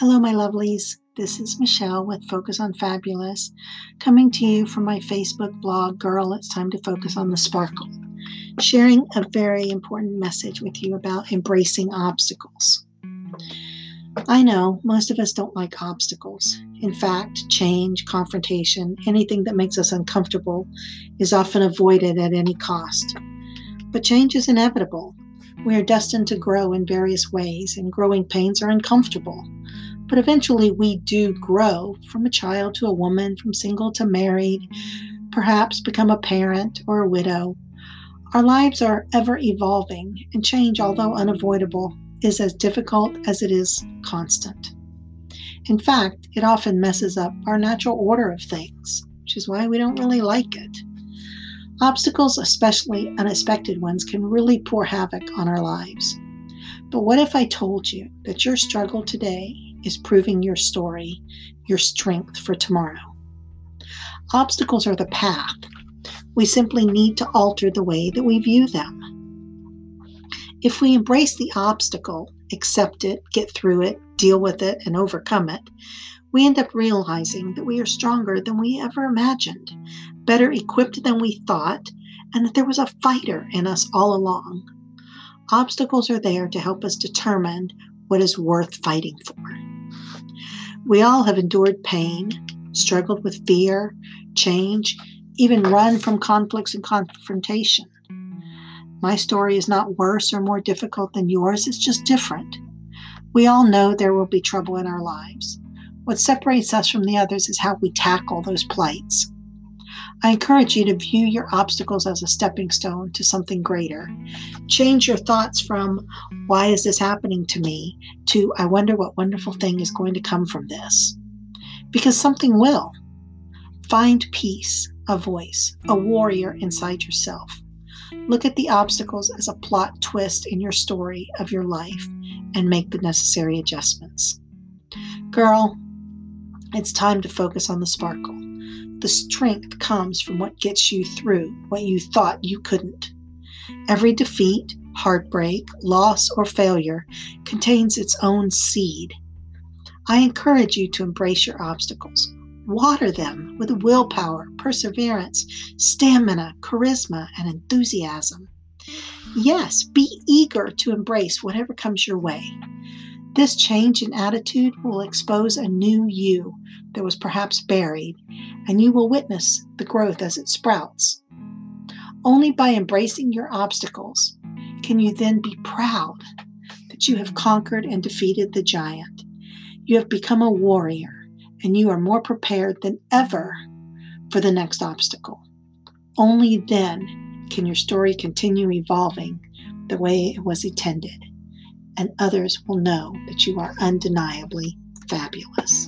Hello, my lovelies. This is Michelle with Focus on Fabulous, coming to you from my Facebook blog, Girl, It's Time to Focus on the Sparkle, sharing a very important message with you about embracing obstacles. I know most of us don't like obstacles. In fact, change, confrontation, anything that makes us uncomfortable is often avoided at any cost. But change is inevitable. We are destined to grow in various ways, and growing pains are uncomfortable. But eventually we do grow from a child to a woman, from single to married, perhaps become a parent or a widow. Our lives are ever evolving, and change, although unavoidable, is as difficult as it is constant. In fact, it often messes up our natural order of things, which is why we don't really like it. Obstacles, especially unexpected ones, can really pour havoc on our lives. But what if I told you that your struggle today is proving your story, your strength for tomorrow? Obstacles are the path. We simply need to alter the way that we view them. If we embrace the obstacle, accept it, get through it, deal with it, and overcome it, we end up realizing that we are stronger than we ever imagined, better equipped than we thought, and that there was a fighter in us all along. Obstacles are there to help us determine what is worth fighting for. We all have endured pain, struggled with fear, change, even run from conflicts and confrontation. My story is not worse or more difficult than yours, it's just different. We all know there will be trouble in our lives. What separates us from the others is how we tackle those plights. I encourage you to view your obstacles as a stepping stone to something greater. Change your thoughts from, why is this happening to me, to, I wonder what wonderful thing is going to come from this. Because something will. Find peace, a voice, a warrior inside yourself. Look at the obstacles as a plot twist in your story of your life and make the necessary adjustments. Girl, it's time to focus on the sparkle. The strength comes from what gets you through what you thought you couldn't. Every defeat, heartbreak, loss, or failure contains its own seed. I encourage you to embrace your obstacles. Water them with willpower, perseverance, stamina, charisma, and enthusiasm. Yes, be eager to embrace whatever comes your way. This change in attitude will expose a new you that was perhaps buried, and you will witness the growth as it sprouts. Only by embracing your obstacles can you then be proud that you have conquered and defeated the giant. You have become a warrior, and you are more prepared than ever for the next obstacle. Only then can your story continue evolving the way it was intended, and others will know that you are undeniably fabulous.